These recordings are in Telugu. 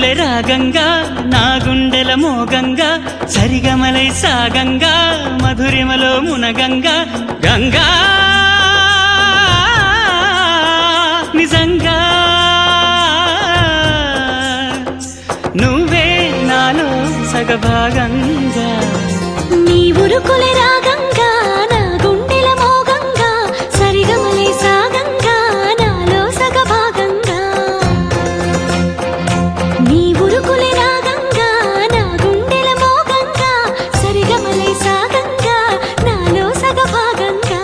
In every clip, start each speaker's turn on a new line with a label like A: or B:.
A: ఉరుకులే రాగంగా నా గుండెల మోగంగా సరిగమలై సాగంగా మధురిమలో మునగంగా గంగా నిజంగా నువ్వే నాలో సగభాగంగా
B: నీ ఉరుకులే రాగంగా నా గుండెల మోగంగా సరిగమలై సాగంగా నాలో సగభాగంగా నీ ఉరుకులే రాగంగా నా గుండెల మోగంగా సరిగమలై సాగంగా నాలో సగభాగంగా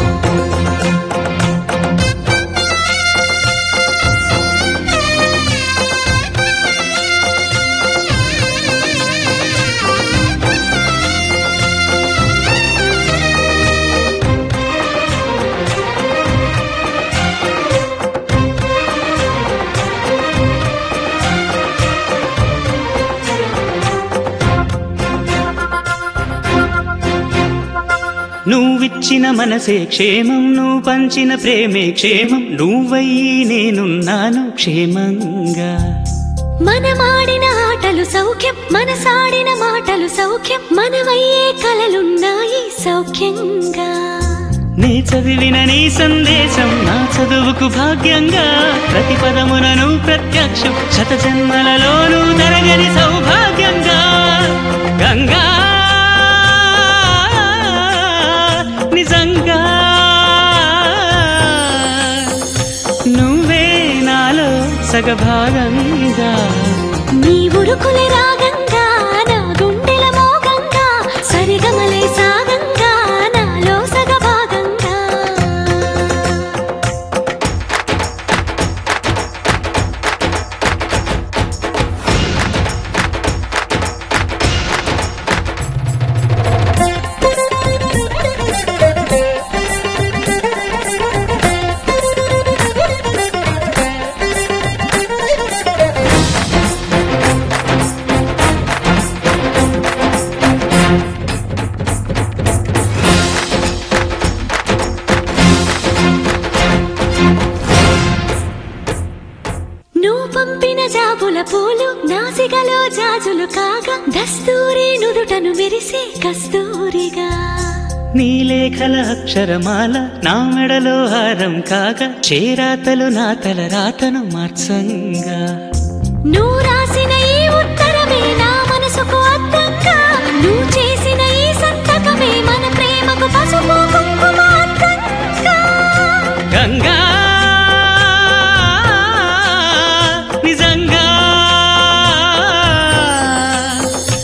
A: నువ్విచ్చిన మనసే క్షేమం నువ్వు పంచిన ప్రేమే క్షేమం నువ్వయ్యి నేనున్నాను క్షేమంగా
B: మనమాడిన ఆటలు సౌఖ్యం మనసాడిన మాటలు సౌఖ్యం మనవయ్యే కలలున్నాయి సౌఖ్యంగా
A: నీ చదివిన నీ సందేశం నా చదువుకు భాగ్యంగా ప్రతి పదమునను ప్రత్యక్షం శత జన్మలలోనూ తరగని సౌభాగ్యంగా గంగా నిజంగా నువ్వే నాలో సగభాగంగా
B: నీ ఉరుకులే రాగంగా నా గుండెల మోగంగా సరిగమలై సాగంగా నాలో సగభాగంగా నువ్వు పంపిన జాబుల పూలు నాసికలో జాజులు కాగా దస్తూరి నుదుటను మెరిసే కస్తూరిగా
A: నీ లేఖల అక్షరమాల నా మెడలో హారం కాగా చేరాతలు నా తల రాతను మార్చంగా
B: నువ్వు రాసిన ఈ ఉత్తరమే నా మనసుకు అర్థంగా నువ్వు చేసిన ఈ సంతకమే మన ప్రేమకు పసుపు కుంకుమ అర్థంగా
A: గంగా నిజంగా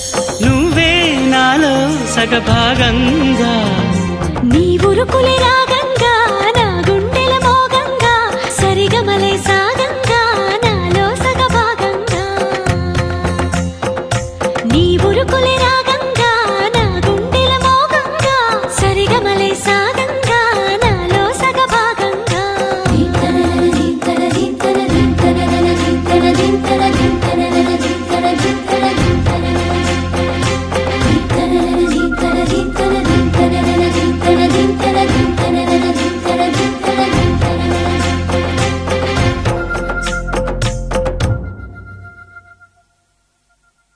A: నువ్వే నాలో సగభాగంగా
B: నీ ఉరుకులే రాగంగా